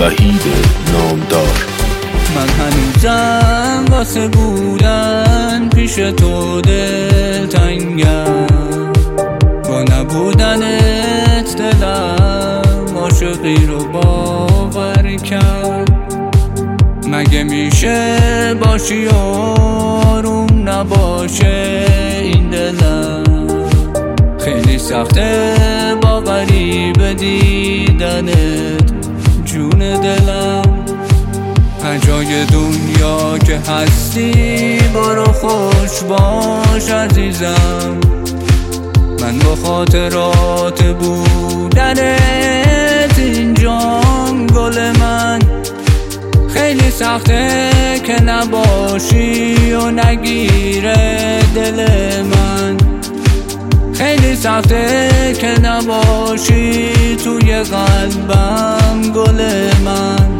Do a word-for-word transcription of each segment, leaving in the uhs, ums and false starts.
وحید نامدار. من هنوزم واسه بودن پیش تو دلتنگم، با نبودنت دلم عاشقی رو باور کرد. مگه میشه باشی و آروم نباشه این دلم؟ خیلی سخته با غریب دیدنت جون دلم. هر جای دنیا که هستی برو خوش باش عزیزم. من با خاطرات بودنت اینجام گل من. خیلی سخته که نباشی و نگیره دل من. خیلی سخته که نباشی توی قلبم گل من.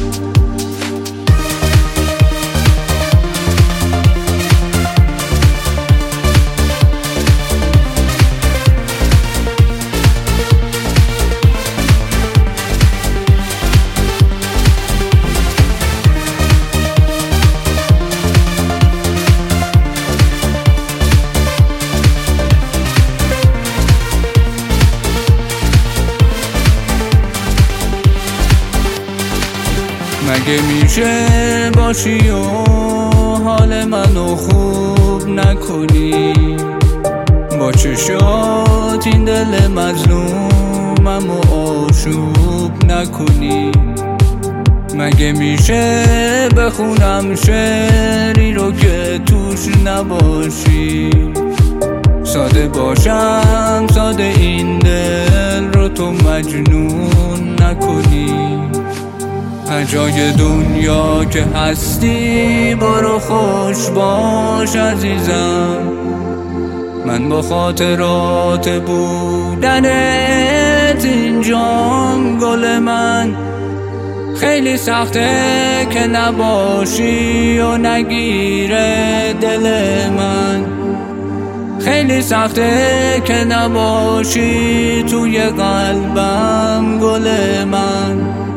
مگه میشه باشی و حال منو خوب نکنی؟ با چشات این دل مظلومم و آشوب نکنی؟ مگه میشه بخونم شعری رو که توش نباشی؟ ساده باشم ساده این دل رو تو مجنون نکنی؟ هر جای دنیا که هستی برو خوش باش عزیزم. من با خاطرات بودنت اینجام گل من. خیلی سخته که نباشی و نگیره دل من. خیلی سخته که نباشی توی قلبم گل من.